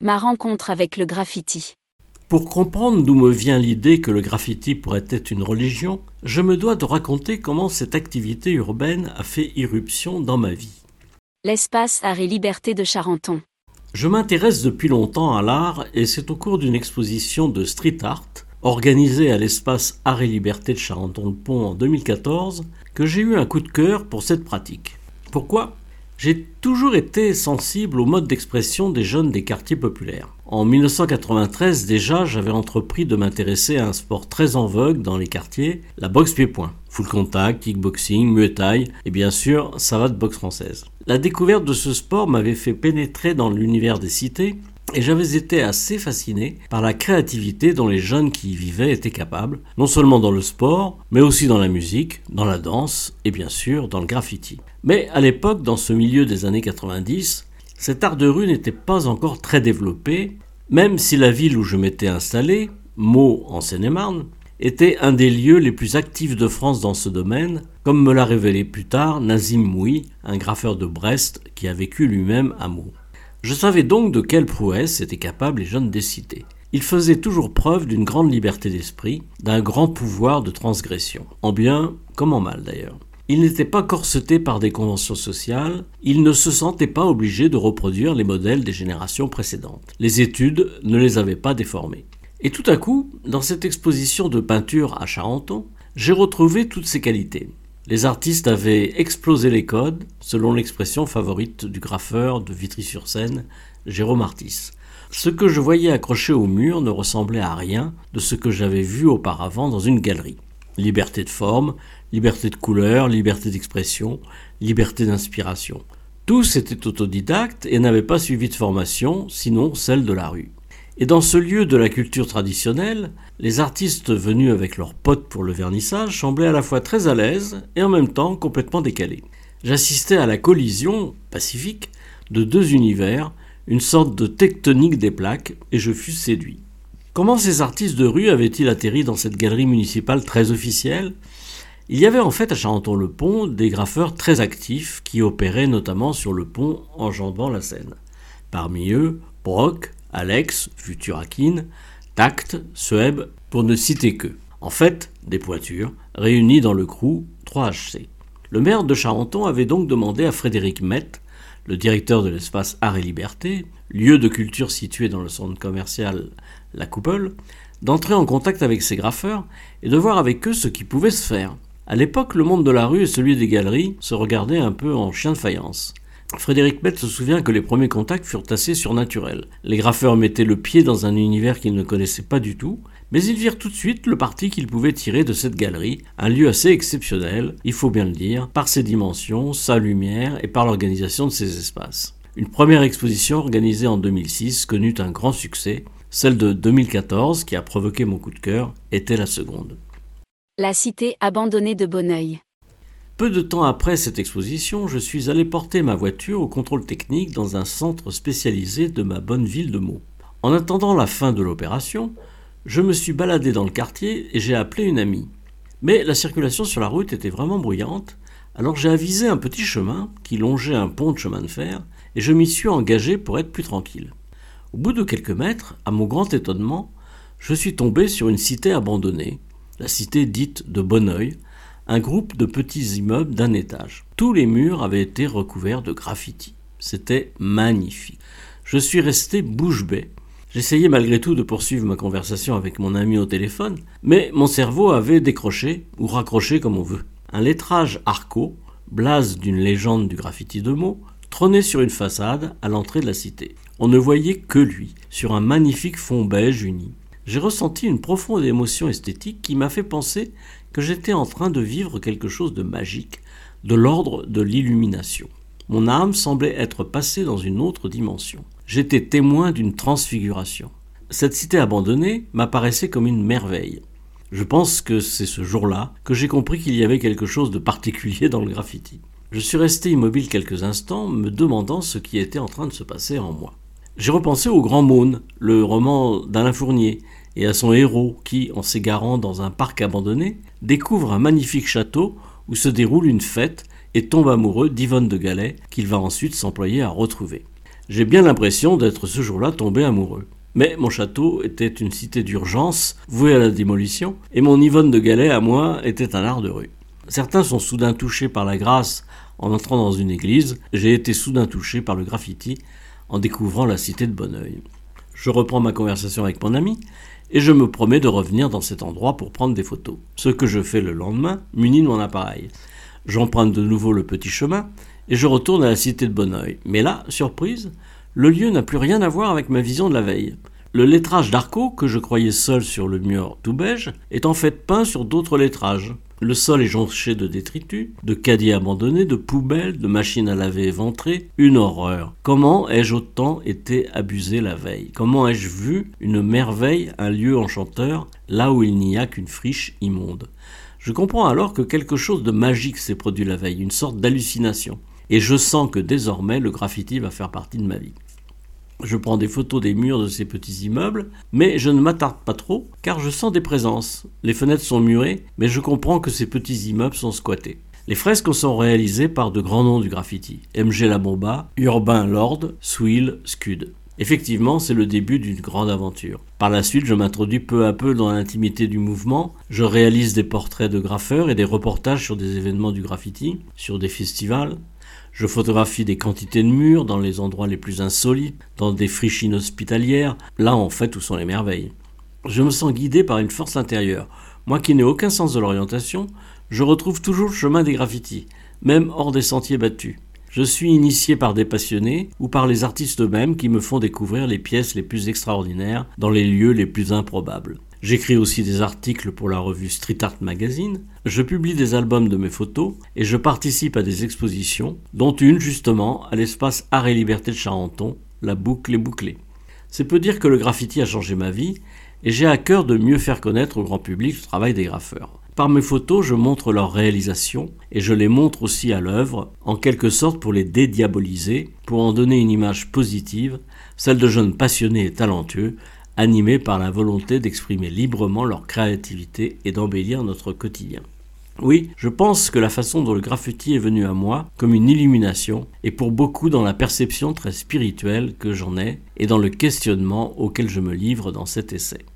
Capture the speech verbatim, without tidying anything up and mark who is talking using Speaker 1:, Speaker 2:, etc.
Speaker 1: Ma rencontre avec le graffiti.
Speaker 2: Pour comprendre d'où me vient l'idée que le graffiti pourrait être une religion, je me dois de raconter comment cette activité urbaine a fait irruption dans ma vie.
Speaker 1: L'espace Art et Liberté de Charenton.
Speaker 2: Je m'intéresse depuis longtemps à l'art et c'est au cours d'une exposition de street art organisée à l'espace Art et Liberté de Charenton-le-Pont en deux mille quatorze que j'ai eu un coup de cœur pour cette pratique. Pourquoi ? J'ai toujours été sensible au mode d'expression des jeunes des quartiers populaires. En dix-neuf cent quatre-vingt-treize déjà, j'avais entrepris de m'intéresser à un sport très en vogue dans les quartiers, la boxe pied-point. Full contact, kickboxing, muay thai et bien sûr, savate boxe française. La découverte de ce sport m'avait fait pénétrer dans l'univers des cités et j'avais été assez fasciné par la créativité dont les jeunes qui y vivaient étaient capables, non seulement dans le sport, mais aussi dans la musique, dans la danse et bien sûr dans le graffiti. Mais à l'époque, dans ce milieu des années quatre-vingt-dix, cet art de rue n'était pas encore très développé, même si la ville où je m'étais installé, Meaux en Seine-et-Marne, était un des lieux les plus actifs de France dans ce domaine, comme me l'a révélé plus tard Nazim Mouhi, un graffeur de Brest qui a vécu lui-même à Meaux. Je savais donc de quelle prouesse étaient capables les jeunes des cités. Ils faisaient toujours preuve d'une grande liberté d'esprit, d'un grand pouvoir de transgression, en bien comme en mal d'ailleurs. Ils n'étaient pas corsetés par des conventions sociales, ils ne se sentaient pas obligés de reproduire les modèles des générations précédentes. Les études ne les avaient pas déformés. Et tout à coup, dans cette exposition de peinture à Charenton, j'ai retrouvé toutes ces qualités. Les artistes avaient explosé les codes, selon l'expression favorite du graffeur de Vitry-sur-Seine, Jérôme Artis. Ce que je voyais accroché au mur ne ressemblait à rien de ce que j'avais vu auparavant dans une galerie. Liberté de forme, liberté de couleur, liberté d'expression, liberté d'inspiration. Tous étaient autodidactes et n'avaient pas suivi de formation, sinon celle de la rue. Et dans ce lieu de la culture traditionnelle, les artistes venus avec leurs potes pour le vernissage semblaient à la fois très à l'aise et en même temps complètement décalés. J'assistais à la collision, pacifique, de deux univers, une sorte de tectonique des plaques, et je fus séduit. Comment ces artistes de rue avaient-ils atterri dans cette galerie municipale très officielle ? Il y avait en fait à Charenton-le-Pont des graffeurs très actifs qui opéraient notamment sur le pont enjambant la Seine. Parmi eux, Brock, Alex, Futurakin, Tact, Sueb, pour ne citer que. En fait, des pointures, réunies dans le crew trois H C. Le maire de Charenton avait donc demandé à Frédéric Mette, le directeur de l'espace Art et Liberté, lieu de culture situé dans le centre commercial La Coupole, d'entrer en contact avec ces graffeurs et de voir avec eux ce qui pouvait se faire. À l'époque, le monde de la rue et celui des galeries se regardaient un peu en chien de faïence. Frédéric Mette se souvient que les premiers contacts furent assez surnaturels. Les graffeurs mettaient le pied dans un univers qu'ils ne connaissaient pas du tout, mais ils virent tout de suite le parti qu'ils pouvaient tirer de cette galerie, un lieu assez exceptionnel, il faut bien le dire, par ses dimensions, sa lumière et par l'organisation de ses espaces. Une première exposition organisée en deux mille six connut un grand succès, celle de deux mille quatorze, qui a provoqué mon coup de cœur, était la seconde.
Speaker 1: La cité abandonnée de Bonneuil.
Speaker 2: Peu de temps après cette exposition, je suis allé porter ma voiture au contrôle technique dans un centre spécialisé de ma bonne ville de Meaux. En attendant la fin de l'opération, je me suis baladé dans le quartier et j'ai appelé une amie. Mais la circulation sur la route était vraiment bruyante, alors j'ai avisé un petit chemin qui longeait un pont de chemin de fer et je m'y suis engagé pour être plus tranquille. Au bout de quelques mètres, à mon grand étonnement, je suis tombé sur une cité abandonnée, la cité dite de Bonneuil, un groupe de petits immeubles d'un étage. Tous les murs avaient été recouverts de graffitis. C'était magnifique. Je suis resté bouche bée. J'essayais malgré tout de poursuivre ma conversation avec mon ami au téléphone, mais mon cerveau avait décroché, ou raccroché comme on veut. Un lettrage Arco, blase d'une légende du graffiti de Meaux, trônait sur une façade à l'entrée de la cité. On ne voyait que lui, sur un magnifique fond beige uni. J'ai ressenti une profonde émotion esthétique qui m'a fait penser que j'étais en train de vivre quelque chose de magique, de l'ordre de l'illumination. Mon âme semblait être passée dans une autre dimension. J'étais témoin d'une transfiguration. Cette cité abandonnée m'apparaissait comme une merveille. Je pense que c'est ce jour-là que j'ai compris qu'il y avait quelque chose de particulier dans le graffiti. Je suis resté immobile quelques instants, me demandant ce qui était en train de se passer en moi. J'ai repensé au Grand Maune, le roman d'Alain Fournier, et à son héros qui, en s'égarant dans un parc abandonné, découvre un magnifique château où se déroule une fête et tombe amoureux d'Yvonne de Galais qu'il va ensuite s'employer à retrouver. J'ai bien l'impression d'être ce jour-là tombé amoureux. Mais mon château était une cité d'urgence, vouée à la démolition, et mon Yvonne de Galais, à moi, était un art de rue. Certains sont soudain touchés par la grâce en entrant dans une église. J'ai été soudain touché par le graffiti en découvrant la cité de Bonneuil. Je reprends ma conversation avec mon ami et je me promets de revenir dans cet endroit pour prendre des photos. Ce que je fais le lendemain, muni de mon appareil. J'emprunte de nouveau le petit chemin et je retourne à la cité de Bonneuil. Mais là, surprise, le lieu n'a plus rien à voir avec ma vision de la veille. Le lettrage d'Arco, que je croyais seul sur le mur tout beige, est en fait peint sur d'autres lettrages. Le sol est jonché de détritus, de caddies abandonnés, de poubelles, de machines à laver éventrées. Une horreur. Comment ai-je autant été abusé la veille? Comment ai-je vu une merveille, un lieu enchanteur, là où il n'y a qu'une friche immonde? Je comprends alors que quelque chose de magique s'est produit la veille, une sorte d'hallucination. Et je sens que désormais le graffiti va faire partie de ma vie. Je prends des photos des murs de ces petits immeubles, mais je ne m'attarde pas trop, car je sens des présences. Les fenêtres sont murées, mais je comprends que ces petits immeubles sont squattés. Les fresques sont réalisées par de grands noms du graffiti. M G Lamomba, Urbain Lord, Swill, Scud. Effectivement, c'est le début d'une grande aventure. Par la suite, je m'introduis peu à peu dans l'intimité du mouvement. Je réalise des portraits de graffeurs et des reportages sur des événements du graffiti, sur des festivals. Je photographie des quantités de murs dans les endroits les plus insolites, dans des friches inhospitalières, là en fait où sont les merveilles. Je me sens guidé par une force intérieure. Moi qui n'ai aucun sens de l'orientation, je retrouve toujours le chemin des graffitis, même hors des sentiers battus. Je suis initié par des passionnés ou par les artistes eux-mêmes qui me font découvrir les pièces les plus extraordinaires dans les lieux les plus improbables. J'écris aussi des articles pour la revue Street Art Magazine, je publie des albums de mes photos et je participe à des expositions, dont une justement à l'espace Art et Liberté de Charenton, la boucle est bouclée. C'est peu dire que le graffiti a changé ma vie et j'ai à cœur de mieux faire connaître au grand public le travail des graffeurs. Par mes photos, je montre leurs réalisations et je les montre aussi à l'œuvre, en quelque sorte pour les dédiaboliser, pour en donner une image positive, celle de jeunes passionnés et talentueux, animés par la volonté d'exprimer librement leur créativité et d'embellir notre quotidien. Oui, je pense que la façon dont le graffiti est venu à moi comme une illumination est pour beaucoup dans la perception très spirituelle que j'en ai et dans le questionnement auquel je me livre dans cet essai.